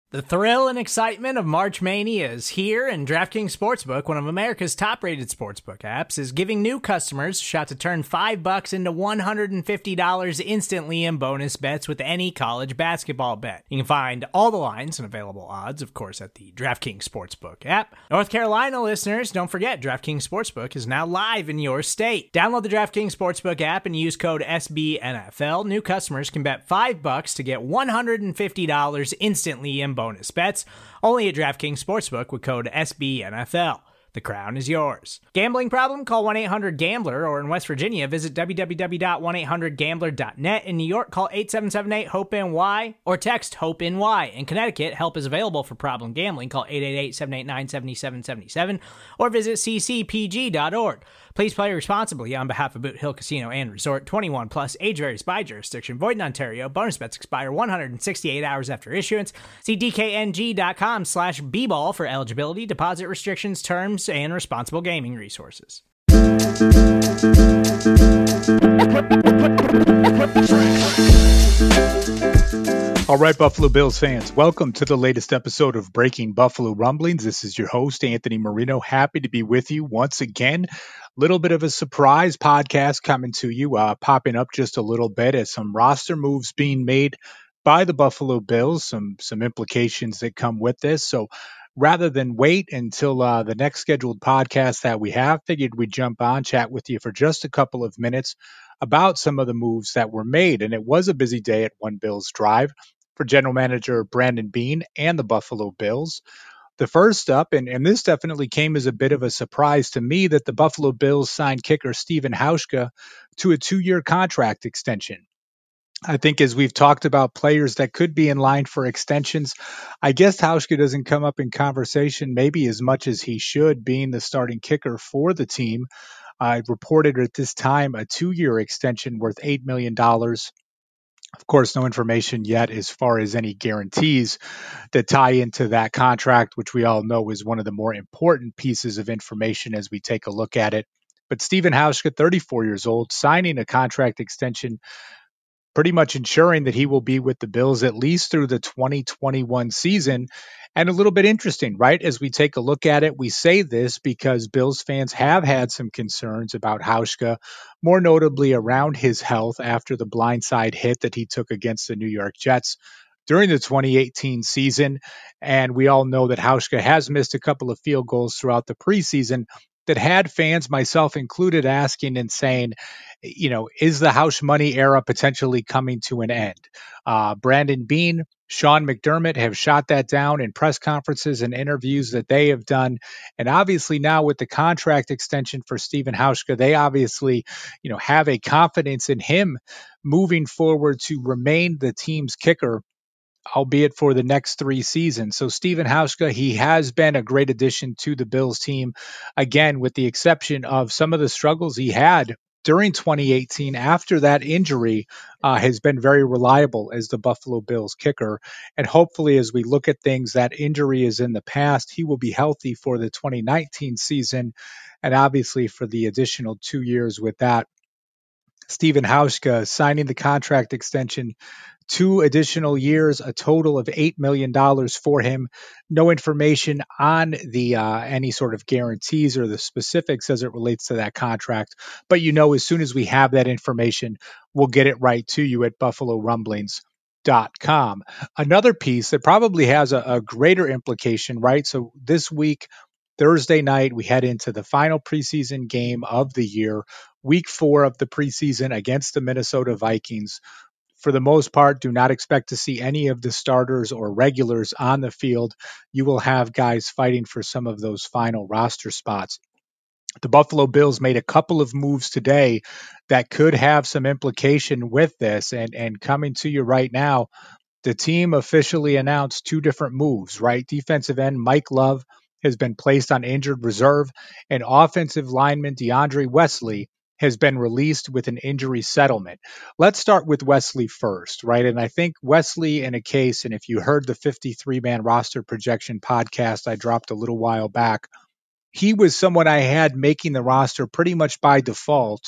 The thrill and excitement of March Mania is here, and DraftKings Sportsbook, one of America's top-rated sportsbook apps, is giving new customers a shot to turn $5 into $150 instantly in bonus bets with any college basketball bet. You can find all the lines and available odds, of course, at the DraftKings Sportsbook app. North Carolina listeners, don't forget, DraftKings Sportsbook is now live in your state. Download the DraftKings Sportsbook app and use code SBNFL. New customers can bet $5 to get $150 instantly in bonus bets, only at DraftKings Sportsbook with code SBNFL. The crown is yours. Gambling problem? Call 1-800-GAMBLER, or in West Virginia, visit www.1800gambler.net. In New York, call 8778-HOPE-NY or text HOPE-NY. In Connecticut, help is available for problem gambling. Call 888-789-7777 or visit ccpg.org. Please play responsibly on behalf of Boot Hill Casino and Resort. 21 plus, age varies by jurisdiction. Void in Ontario. Bonus bets expire 168 hours after issuance. See dkng.com/bball for eligibility, deposit restrictions, terms, and responsible gaming resources. All right, Buffalo Bills fans, welcome to the latest episode of Breaking Buffalo Rumblings. This is your host, Anthony Marino. Happy to be with you once again. Little bit of a surprise podcast coming to you, popping up just a little bit as some roster moves being made by the Buffalo Bills, some implications that come with this. So rather than wait until the next scheduled podcast that we have, figured we'd jump on, chat with you for just a couple of minutes about some of the moves that were made. And it was a busy day at One Bills Drive for general manager Brandon Beane and the Buffalo Bills. The first up, and this definitely came as a bit of a surprise to me, that the Buffalo Bills signed kicker Stephen Hauschka to a 2-year contract extension. I think as we've talked about players that could be in line for extensions, I guess Hauschka doesn't come up in conversation maybe as much as he should, being the starting kicker for the team. I reported at this time a 2-year extension worth $8 million. Of course, no information yet as far as any guarantees that tie into that contract, which we all know is one of the more important pieces of information as we take a look at it. But Stephen Hauschka, 34 years old, signing a contract extension, pretty much ensuring that he will be with the Bills at least through the 2021 season. And a little bit interesting, right? As we take a look at it, we say this because Bills fans have had some concerns about Hauschka, more notably around his health after the blindside hit that he took against the New York Jets during the 2018 season. And we all know that Hauschka has missed a couple of field goals throughout the preseason that had fans, myself included, asking and saying, is the Hausch money era potentially coming to an end? Brandon Beane, Sean McDermott have shot that down in press conferences and interviews that they have done. And obviously now with the contract extension for Stephen Hauschka, they obviously, have a confidence in him moving forward to remain the team's kicker, albeit for the next 3 seasons. So Stephen Hauschka, he has been a great addition to the Bills team, again, with the exception of some of the struggles he had during 2018 after that injury, has been very reliable as the Buffalo Bills kicker. And hopefully, as we look at things, that injury is in the past. He will be healthy for the 2019 season, and obviously for the additional 2 years with that. Stephen Hauschka signing the contract extension, 2 additional years, a total of $8 million for him. No information on the any sort of guarantees or the specifics as it relates to that contract. But as soon as we have that information, we'll get it right to you at BuffaloRumblings.com. Another piece that probably has a greater implication, right? So this week, Thursday night, we head into the final preseason game of the year, week 4 of the preseason against the Minnesota Vikings. For the most part, do not expect to see any of the starters or regulars on the field. You will have guys fighting for some of those final roster spots. The Buffalo Bills made a couple of moves today that could have some implication with this. And coming to you right now, the team officially announced 2 different moves, right? Defensive end Mike Love has been placed on injured reserve, and offensive lineman DeAndre Wesley has been released with an injury settlement. Let's start with Wesley first, right? And I think Wesley in a case, and if you heard the 53-man roster projection podcast I dropped a little while back, he was someone I had making the roster pretty much by default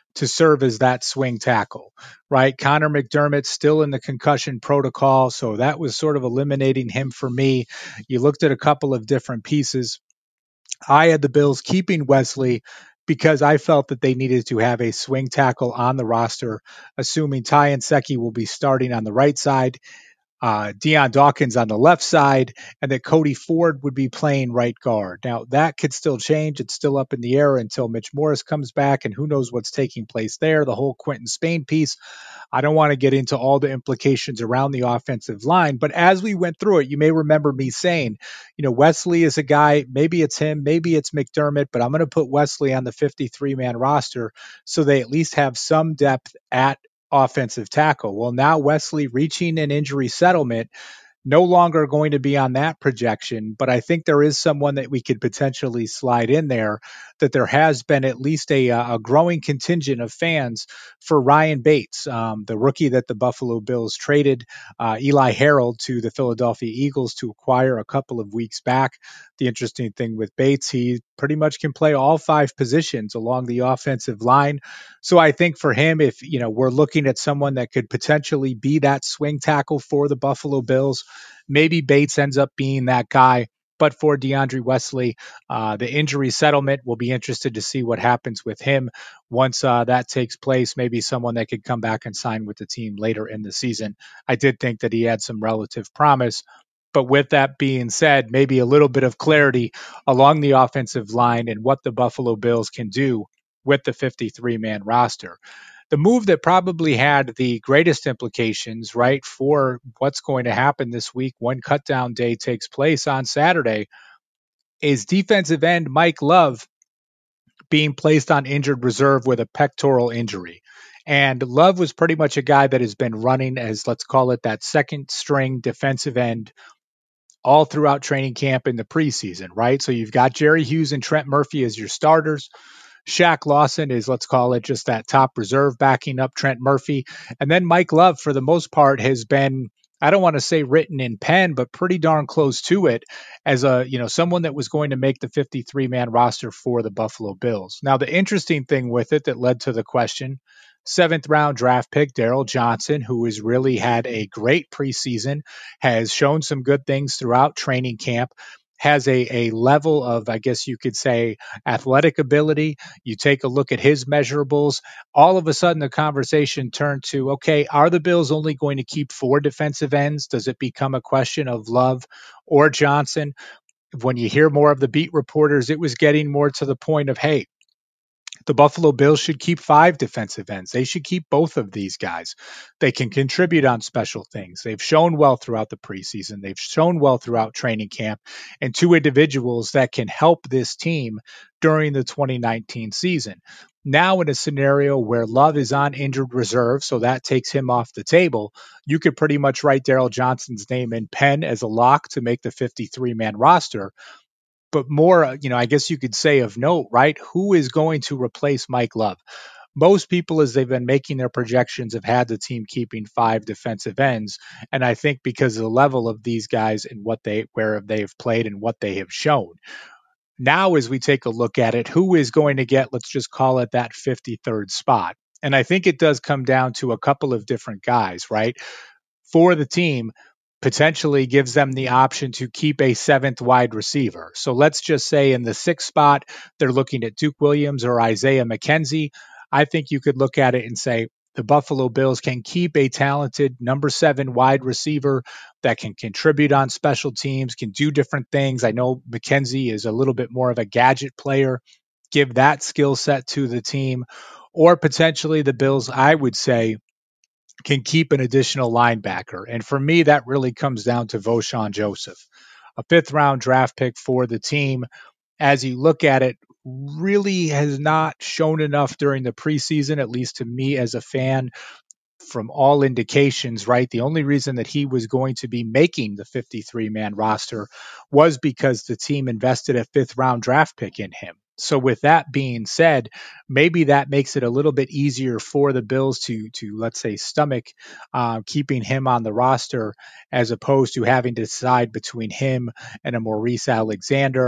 to serve as that swing tackle, right? Connor McDermott's still in the concussion protocol, so that was sort of eliminating him for me. You looked at a couple of different pieces. I had the Bills keeping Wesley because I felt that they needed to have a swing tackle on the roster, assuming Ty Nsekhe will be starting on the right side, Deion Dawkins on the left side, and that Cody Ford would be playing right guard. Now, that could still change. It's still up in the air until Mitch Morris comes back, and who knows what's taking place there. The whole Quentin Spain piece, I don't want to get into all the implications around the offensive line, but as we went through it, you may remember me saying, Wesley is a guy, maybe it's him, maybe it's McDermott, but I'm going to put Wesley on the 53-man roster so they at least have some depth at offensive tackle. Well, now Wesley reaching an injury settlement, no longer going to be on that projection, but I think there is someone that we could potentially slide in there, that there has been at least a growing contingent of fans for Ryan Bates, the rookie that the Buffalo Bills traded Eli Harold to the Philadelphia Eagles to acquire a couple of weeks back. The interesting thing with Bates, he pretty much can play all five positions along the offensive line. So I think for him, if we're looking at someone that could potentially be that swing tackle for the Buffalo Bills, maybe Bates ends up being that guy. But for DeAndre Wesley, the injury settlement, we'll be interested to see what happens with him once that takes place. Maybe someone that could come back and sign with the team later in the season. I did think that he had some relative promise. But with that being said, maybe a little bit of clarity along the offensive line and what the Buffalo Bills can do with the 53-man roster. The move that probably had the greatest implications, right, for what's going to happen this week when cutdown day takes place on Saturday is defensive end Mike Love being placed on injured reserve with a pectoral injury. And Love was pretty much a guy that has been running as, let's call it, that second string defensive end all throughout training camp in the preseason, right? So you've got Jerry Hughes and Trent Murphy as your starters. Shaq Lawson is, let's call it, just that top reserve backing up Trent Murphy. And then Mike Love, for the most part, has been, I don't want to say written in pen, but pretty darn close to it as someone that was going to make the 53-man roster for the Buffalo Bills. Now, the interesting thing with it that led to the question, seventh round draft pick Daryl Johnson, who has really had a great preseason, has shown some good things throughout training camp, has a level of, I guess you could say, athletic ability. You take a look at his measurables, all of a sudden the conversation turned to, okay, are the Bills only going to keep four defensive ends? Does it become a question of Love or Johnson? When you hear more of the beat reporters, it was getting more to the point of, hey, the Buffalo Bills should keep five defensive ends. They should keep both of these guys. They can contribute on special things. They've shown well throughout the preseason. They've shown well throughout training camp, and two individuals that can help this team during the 2019 season. Now, in a scenario where Love is on injured reserve, so that takes him off the table, you could pretty much write Daryl Johnson's name in pen as a lock to make the 53-man roster. But more, I guess you could say of note, right? Who is going to replace Mike Love? Most people, as they've been making their projections, have had the team keeping five defensive ends. And I think because of the level of these guys and where they have played and what they have shown. Now, as we take a look at it, who is going to get, let's just call it that 53rd spot? And I think it does come down to a couple of different guys, right? For the team, potentially gives them the option to keep a seventh wide receiver. So let's just say in the sixth spot, they're looking at Duke Williams or Isaiah McKenzie. I think you could look at it and say the Buffalo Bills can keep a talented number 7 wide receiver that can contribute on special teams, can do different things. I know McKenzie is a little bit more of a gadget player. Give that skill set to the team. Or potentially the Bills, I would say, can keep an additional linebacker. And for me, that really comes down to Vosean Joseph, a fifth round draft pick for the team. As you look at it, really has not shown enough during the preseason, at least to me as a fan, from all indications, right? The only reason that he was going to be making the 53-man roster was because the team invested a fifth round draft pick in him. So with that being said, maybe that makes it a little bit easier for the Bills to let's say stomach keeping him on the roster as opposed to having to decide between him and a Maurice Alexander,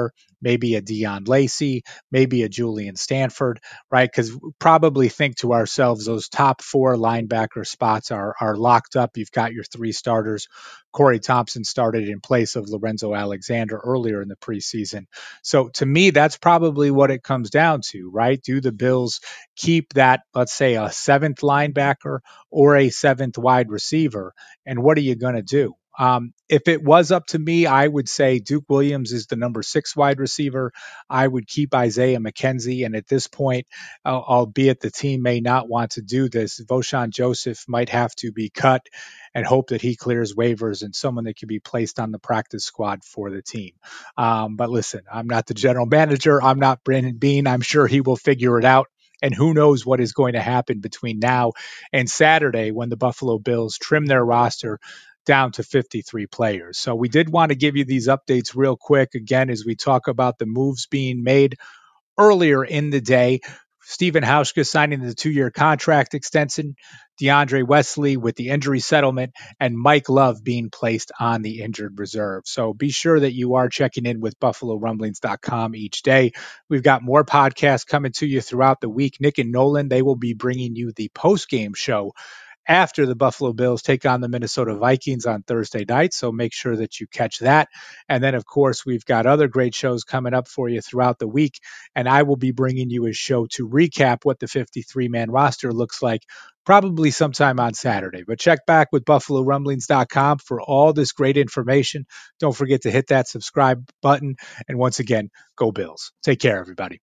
maybe a Dion Lacey, maybe a Julian Stanford, right? Because probably think to ourselves, those top 4 linebacker spots are locked up. You've got your 3 starters. Corey Thompson started in place of Lorenzo Alexander earlier in the preseason. So to me, that's probably what it comes down to, right? Do the Bills keep that, let's say, a 7th linebacker or a 7th wide receiver? And what are you going to do? If it was up to me, I would say Duke Williams is the number 6 wide receiver. I would keep Isaiah McKenzie. And at this point, albeit the team may not want to do this, Voshon Joseph might have to be cut and hope that he clears waivers and someone that can be placed on the practice squad for the team. But listen, I'm not the general manager. I'm not Brandon Beane. I'm sure he will figure it out. And who knows what is going to happen between now and Saturday when the Buffalo Bills trim their roster down to 53 players. So we did want to give you these updates real quick, again, as we talk about the moves being made earlier in the day. Stephen Hauschka signing the 2-year contract extension, DeAndre Wesley with the injury settlement, and Mike Love being placed on the injured reserve. So be sure that you are checking in with BuffaloRumblings.com each day. We've got more podcasts coming to you throughout the week. Nick and Nolan, they will be bringing you the post-game show after the Buffalo Bills take on the Minnesota Vikings on Thursday night. So make sure that you catch that. And then, of course, we've got other great shows coming up for you throughout the week. And I will be bringing you a show to recap what the 53-man roster looks like probably sometime on Saturday. But check back with BuffaloRumblings.com for all this great information. Don't forget to hit that subscribe button. And once again, go Bills. Take care, everybody.